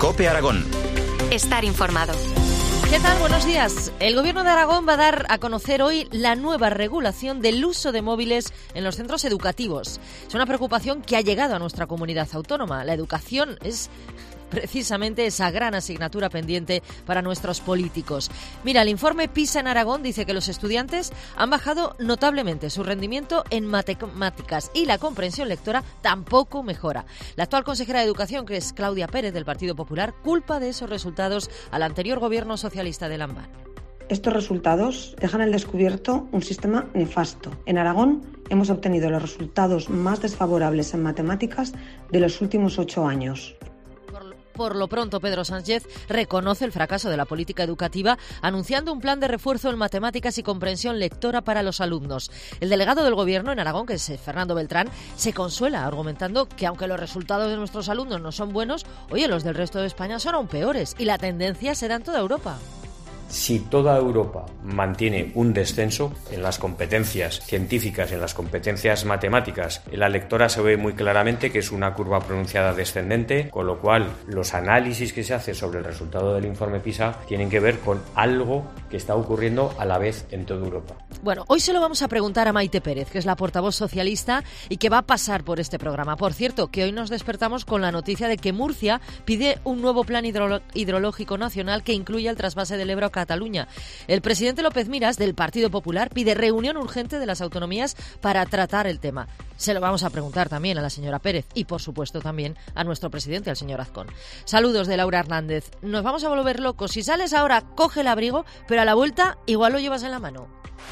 COPE Aragón. Estar informado. ¿Qué tal? Buenos días. El Gobierno de Aragón va a dar a conocer hoy la nueva regulación del uso de móviles en los centros educativos. Es una preocupación que ha llegado a nuestra comunidad autónoma. La educación es precisamente esa gran asignatura pendiente para nuestros políticos. Mira, el informe PISA en Aragón dice que los estudiantes han bajado notablemente su rendimiento en matemáticas y la comprensión lectora tampoco mejora. La actual consejera de Educación, que es Claudia Pérez, del Partido Popular, culpa de esos resultados al anterior gobierno socialista de Lambán. Estos resultados dejan al descubierto un sistema nefasto. En Aragón hemos obtenido los resultados más desfavorables en matemáticas de los últimos 8 años. Por lo pronto, Pedro Sánchez reconoce el fracaso de la política educativa, anunciando un plan de refuerzo en matemáticas y comprensión lectora para los alumnos. El delegado del Gobierno en Aragón, que es Fernando Beltrán, se consuela argumentando que aunque los resultados de nuestros alumnos no son buenos, oye, los del resto de España son aún peores y la tendencia se da en toda Europa. Si toda Europa mantiene un descenso en las competencias científicas, en las competencias matemáticas, en la lectora se ve muy claramente que es una curva pronunciada descendente, con lo cual los análisis que se hacen sobre el resultado del informe PISA tienen que ver con algo que está ocurriendo a la vez en toda Europa. Bueno, hoy se lo vamos a preguntar a Maite Pérez, que es la portavoz socialista y que va a pasar por este programa. Por cierto, que hoy nos despertamos con la noticia de que Murcia pide un nuevo plan hidrológico nacional que incluya el trasvase del Ebro a Cataluña. El presidente López Miras, del Partido Popular, pide reunión urgente de las autonomías para tratar el tema. Se lo vamos a preguntar también a la señora Pérez y, por supuesto, también a nuestro presidente, al señor Azcón. Saludos de Laura Hernández. Nos vamos a volver locos. Si sales ahora, coge el abrigo, pero a la vuelta igual lo llevas en la mano.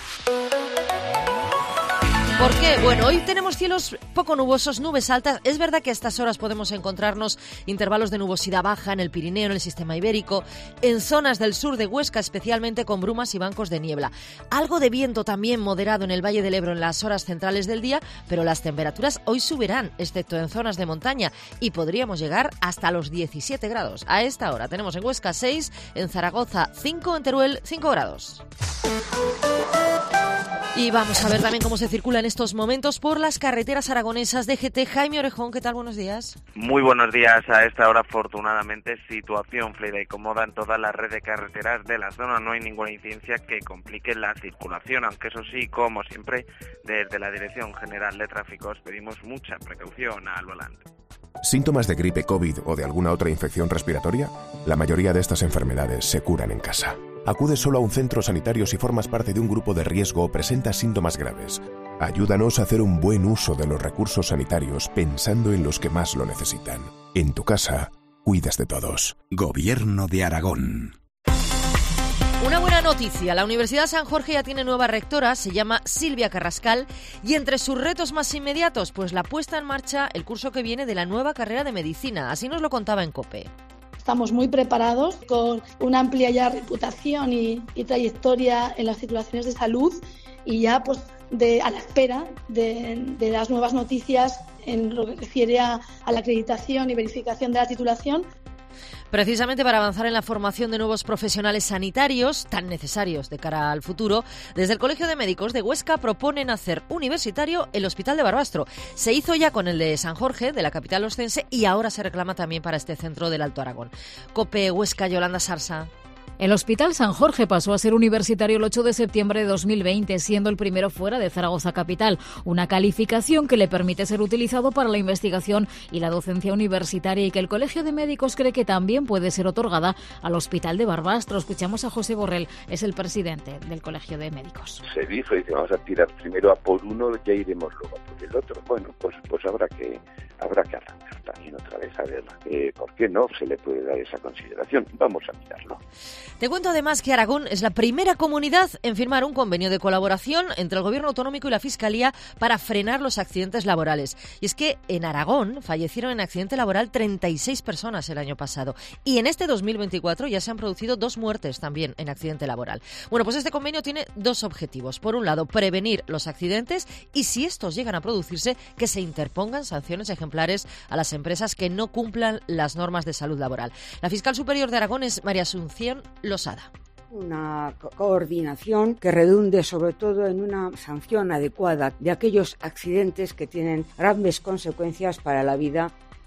¿Por qué? Bueno, hoy tenemos cielos poco nubosos, nubes altas. Es verdad que a estas horas podemos encontrarnos intervalos de nubosidad baja en el Pirineo, en el sistema ibérico, en zonas del sur de Huesca, especialmente con brumas y bancos de niebla. Algo de viento también moderado en el Valle del Ebro en las horas centrales del día, pero las temperaturas hoy subirán, excepto en zonas de montaña, y podríamos llegar hasta los 17 grados. A esta hora tenemos en Huesca 6, en Zaragoza 5, en Teruel 5 grados. Y vamos a ver también cómo se circula en estos momentos por las carreteras aragonesas. DGT, Jaime Orejón, ¿qué tal? Buenos días. Muy buenos días. A esta hora, afortunadamente, situación fluida y cómoda en toda la red de carreteras de la zona. No hay ninguna incidencia que complique la circulación, aunque eso sí, como siempre, desde la Dirección General de Tráfico os pedimos mucha precaución al volante. ¿Síntomas de gripe, COVID o de alguna otra infección respiratoria? La mayoría de estas enfermedades se curan en casa. Acude solo a un centro sanitario si formas parte de un grupo de riesgo o presentas síntomas graves. Ayúdanos a hacer un buen uso de los recursos sanitarios pensando en los que más lo necesitan. En tu casa, cuidas de todos. Gobierno de Aragón. Una buena noticia, la Universidad San Jorge ya tiene nueva rectora, se llama Silvia Carrascal, y entre sus retos más inmediatos, pues la puesta en marcha el curso que viene de la nueva carrera de medicina. Así nos lo contaba en COPE. Estamos muy preparados, con una amplia ya reputación y trayectoria en las titulaciones de salud y ya pues a la espera de las nuevas noticias en lo que refiere a la acreditación y verificación de la titulación. Precisamente para avanzar en la formación de nuevos profesionales sanitarios, tan necesarios de cara al futuro, desde el Colegio de Médicos de Huesca proponen hacer universitario el Hospital de Barbastro. Se hizo ya con el de San Jorge, de la capital oscense, y ahora se reclama también para este centro del Alto Aragón. COPE Huesca, Yolanda Sarsa. El Hospital San Jorge pasó a ser universitario el 8 de septiembre de 2020, siendo el primero fuera de Zaragoza capital, una calificación que le permite ser utilizado para la investigación y la docencia universitaria y que el Colegio de Médicos cree que también puede ser otorgada al Hospital de Barbastro. Escuchamos a José Borrell, es el presidente del Colegio de Médicos. Se dice, vamos a tirar primero a por uno, ya iremos luego a por el otro. Bueno, pues habrá que arrancar también otra vez a ver por qué no se le puede dar esa consideración. Vamos a mirarlo. Te cuento además que Aragón es la primera comunidad en firmar un convenio de colaboración entre el Gobierno autonómico y la Fiscalía para frenar los accidentes laborales. Y es que en Aragón fallecieron en accidente laboral 36 personas el año pasado. Y en este 2024 ya se han producido 2 muertes también en accidente laboral. Bueno, pues este convenio tiene 2 objetivos. Por un lado, prevenir los accidentes y, si estos llegan a producirse, que se interpongan sanciones ejemplares a las empresas que no cumplan las normas de salud laboral. La fiscal superior de Aragón es María Asunción Losada. Una coordinación que redunde sobre todo en una sanción adecuada de aquellos accidentes que tienen graves consecuencias para la vida.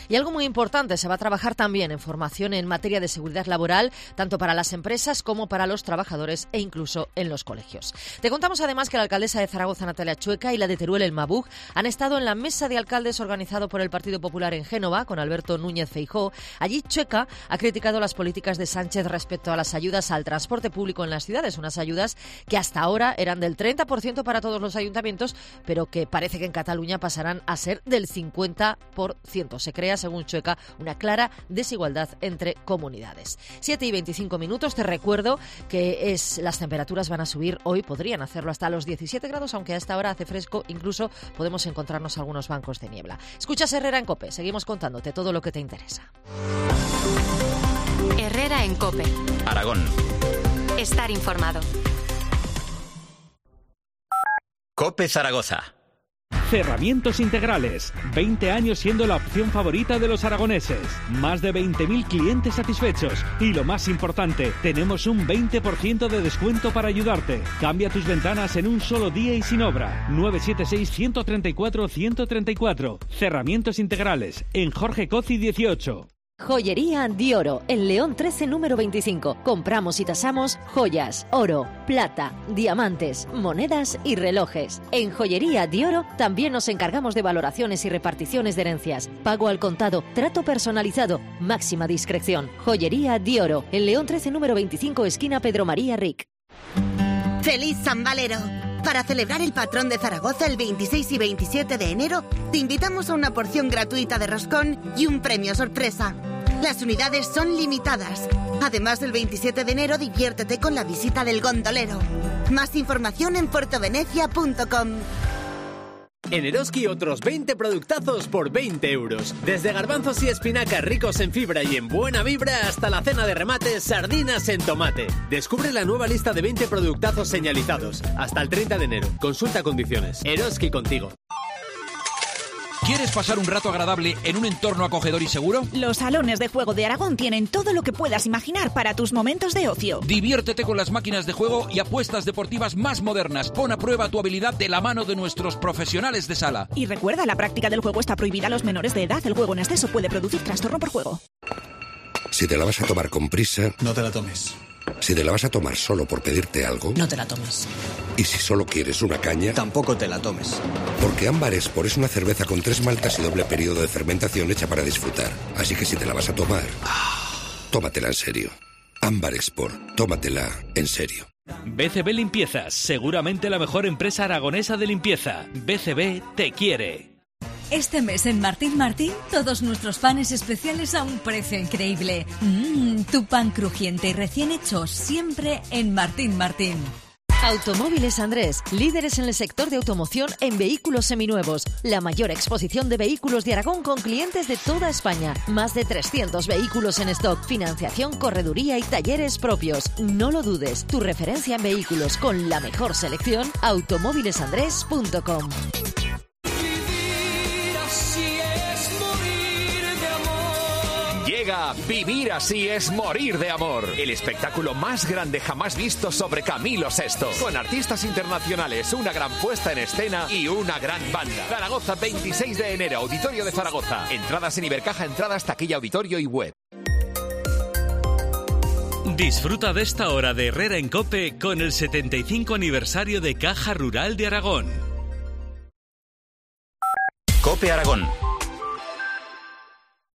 Y algo muy importante, se va a trabajar también en formación en materia de seguridad laboral, tanto para las empresas como para los trabajadores e incluso en los colegios. Te contamos además que la alcaldesa de Zaragoza, Natalia Chueca, y la de Teruel, El Mabug, han estado en la mesa de alcaldes organizado por el Partido Popular en Génova, con Alberto Núñez Feijóo. Allí Chueca ha criticado las políticas de Sánchez respecto a las ayudas al transporte público en las ciudades, unas ayudas que hasta ahora eran del 30% para todos los ayuntamientos, pero que parece que en Cataluña pasarán a ser del 50%. Se crea, según Chueca, una clara desigualdad entre comunidades. 7:25, te recuerdo que las temperaturas van a subir hoy, podrían hacerlo hasta los 17 grados, aunque a esta hora hace fresco, incluso podemos encontrarnos algunos bancos de niebla. Escuchas Herrera en COPE, seguimos contándote todo lo que te interesa. Herrera en COPE. Aragón. Estar informado. COPE Zaragoza. Cerramientos Integrales. 20 años siendo la opción favorita de los aragoneses. Más de 20.000 clientes satisfechos. Y lo más importante, tenemos un 20% de descuento para ayudarte. Cambia tus ventanas en un solo día y sin obra. 976-134-134. Cerramientos Integrales. En Jorge Cozi 18. Joyería Dioro, en León 13, número 25. Compramos y tasamos joyas, oro, plata, diamantes, monedas y relojes. En Joyería Dioro también nos encargamos de valoraciones y reparticiones de herencias. Pago al contado, trato personalizado, máxima discreción. Joyería Dioro, en León 13, número 25, esquina Pedro María Ric. ¡Feliz San Valero! Para celebrar el patrón de Zaragoza el 26 y 27 de enero, te invitamos a una porción gratuita de roscón y un premio sorpresa. Las unidades son limitadas. Además, el 27 de enero diviértete con la visita del gondolero. Más información en puertovenecia.com. En Eroski otros 20 productazos por 20 euros. Desde garbanzos y espinacas ricos en fibra y en buena vibra hasta la cena de remate sardinas en tomate. Descubre la nueva lista de 20 productazos señalizados. Hasta el 30 de enero. Consulta condiciones. Eroski contigo. ¿Quieres pasar un rato agradable en un entorno acogedor y seguro? Los salones de juego de Aragón tienen todo lo que puedas imaginar para tus momentos de ocio. Diviértete con las máquinas de juego y apuestas deportivas más modernas. Pon a prueba tu habilidad de la mano de nuestros profesionales de sala. Y recuerda, la práctica del juego está prohibida a los menores de edad. El juego en exceso puede producir trastorno por juego. Si te la vas a tomar con prisa, no te la tomes. Si te la vas a tomar solo por pedirte algo, no te la tomes. Y si solo quieres una caña, tampoco te la tomes. Porque Ámbar Export es una cerveza con 3 maltas y doble periodo de fermentación hecha para disfrutar. Así que si te la vas a tomar, tómatela en serio. Ámbar Export, tómatela en serio. BCB Limpiezas, seguramente la mejor empresa aragonesa de limpieza. BCB te quiere. Este mes en Martín Martín, todos nuestros panes especiales a un precio increíble. Tu pan crujiente y recién hecho, siempre en Martín Martín. Automóviles Andrés, líderes en el sector de automoción en vehículos seminuevos. La mayor exposición de vehículos de Aragón con clientes de toda España. Más de 300 vehículos en stock, financiación, correduría y talleres propios. No lo dudes, tu referencia en vehículos con la mejor selección, automóvilesandrés.com. Llega Vivir así es morir de amor, el espectáculo más grande jamás visto sobre Camilo VI, con artistas internacionales, una gran puesta en escena y una gran banda. Zaragoza, 26 de enero, Auditorio de Zaragoza. Entradas en Ibercaja, entradas taquilla, auditorio y web. Disfruta de esta hora de Herrera en COPE con el 75 aniversario de Caja Rural de Aragón. COPE Aragón.